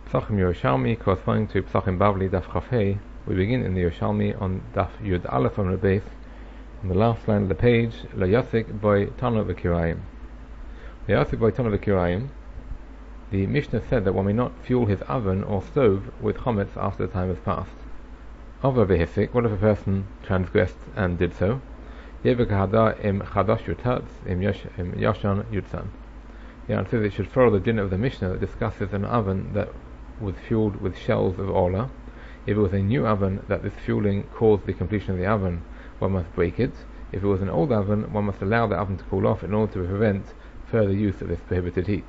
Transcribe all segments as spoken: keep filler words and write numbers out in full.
Psachim Yerushalmi corresponding to Psachim Bavli Daf Chafhei. We begin in the Yerushalmi on Daf Yud Aleph on the base, on the last line of the page. Lo Yasik Boy Tana V'Kirayim. Lo Yasik Boy Tana V'Kirayim. The Mishnah said that one may not fuel his oven or stove with chometz after the time has passed. Over V'Hisik, what if a person transgressed and did so? Yevek Hada Im Chadash Yutatz Im Yashan Yutzan. The answer is it should follow the din of the Mishnah that discusses an oven that was fueled with shells of ola. If it was a new oven that this fueling caused the completion of the oven, one must break it. If it was an old oven, one must allow the oven to cool off in order to prevent further use of this prohibited heat.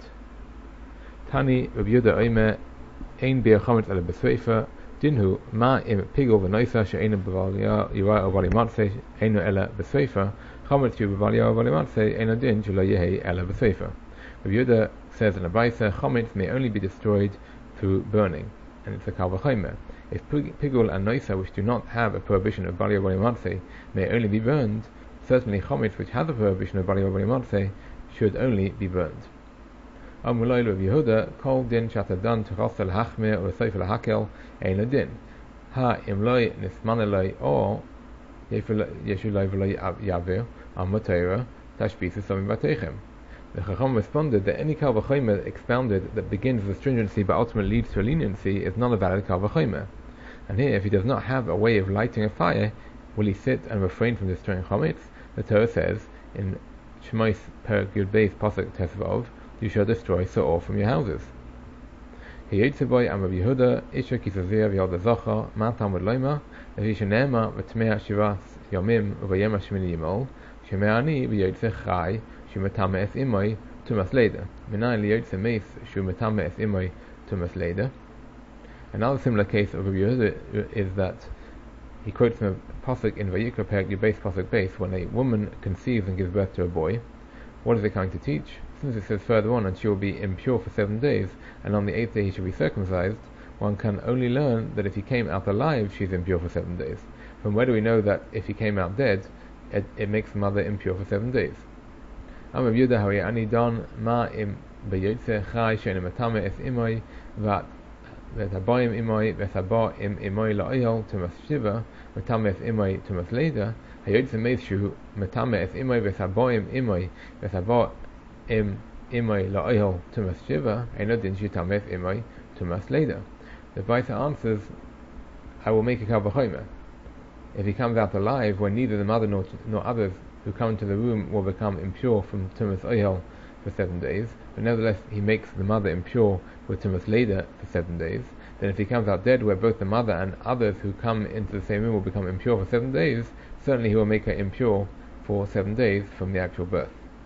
Tani Rabbi Yehuda Omer Ein Bir Chometz Ele B'Sreifa Dinhu Ma Im Pigul V'Noisa She'einu B'Valia Yirah Ovali Matzeh Einu Ele B'Sreifa Chometz Yu B'Valia Ovali Matzeh Einu Din Shelo Yehi Ele B'Sreifa. Rabbi Yehuda says in a Brisa, chometz may only be destroyed through burning, and it's a kal v'chomer. If pigul and noisa, which do not have a prohibition of bali or matzeh, may only be burned, certainly chometz, which has a prohibition of bali or matzeh, should only be burned. Amulay Rabbi Yehuda kol din shatadan terosel hachmer or seifel hakel ein din ha imloy nismanelay or yeshulay v'loy yaver amotera tashbisa samim batechem. The Chacham responded that any kal v'chomer expounded that begins with stringency but ultimately leads to leniency is not a valid kal v'chomer. And here, if he does not have a way of lighting a fire, will he sit and refrain from destroying chometz? The Torah says in Shmos Perek Yud Beis Pasuk Tesvav, you shall destroy sa'or from your houses. Hiyetziboy Am Rabbi Yehuda Isha Kisazir V'Yod Zocha Matam V'Loima V'Yishenema V'Tmei Shivas Yomim V'Yema Shmini Yimol Sheme'ani V'Yetze Chai Shumetame es imoi tumas leda. Minai liyotze meis shumetame es imoi tumas leda. Another similar case of Rabbi Yehuda is that he quotes from a pasuk in Vayikra Perek Yud Beis pasuk Beis, when a woman conceives and gives birth to a boy. What is it going to teach? Since it says further on, and she will be impure for seven days, and on the eighth day he shall be circumcised, one can only learn that if he came out alive, she is impure for seven days. From where do we know that if he came out dead, it, it makes the mother impure for seven days? Am Rabbi Yehuda Hari Ani Don Ma Im Beyotze Chai She'einu Matame Es Imoi Vat V'Taboim Imoi V'Tabo Im Imoi La'oyel Tumas Shiva Matame Es Imoi Tumas Leda Hayotze Meishu Matame Es Imoi V'Taboim Imoi V'Tabo Im Imoi La'oyel Tumas Shiva Eino Din Shitame Es Imoi Tumas Leda. The Brisa answers, I will make a kal v'chomer. If he comes out alive when neither the mother nor, nor others who come into the womb will become impure from tumas oyel for seven days, but nevertheless he makes the mother impure with tumas leda for seven days, then if he comes out dead where both the mother and others who come into the same womb will become impure for seven days, certainly he will make her impure for seven days from the actual birth.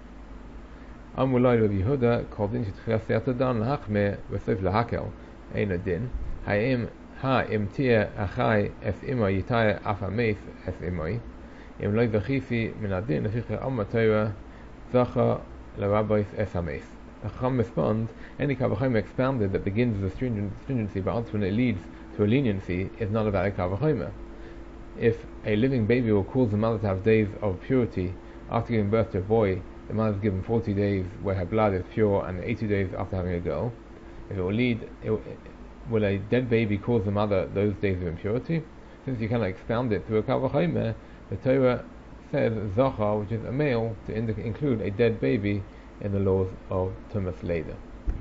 Amulay Rabbi Yehuda called in Shitchiyatadan lahachme v'soif lahakel ein din ha'im ha'im tia achai es imoi yitaya afameis es imoi Im loy v'chisi min adin leficha amma Torah zacha l'rabbis es hameis. The Chacham responds, any kal v'chomer expounded that begins with a stringent, stringency but ultimately leads to a leniency is not a valid kal v'chomer. If a living baby will cause the mother to have days of purity after giving birth to a boy, the mother is given forty days where her blood is pure and eighty days after having a girl. If it will lead, it will, will a dead baby cause the mother those days of impurity? Since you cannot expound it through a kal v'chomer, the Torah says Zocha, which is a male, to indic- include a dead baby in the laws of Tumas Leda.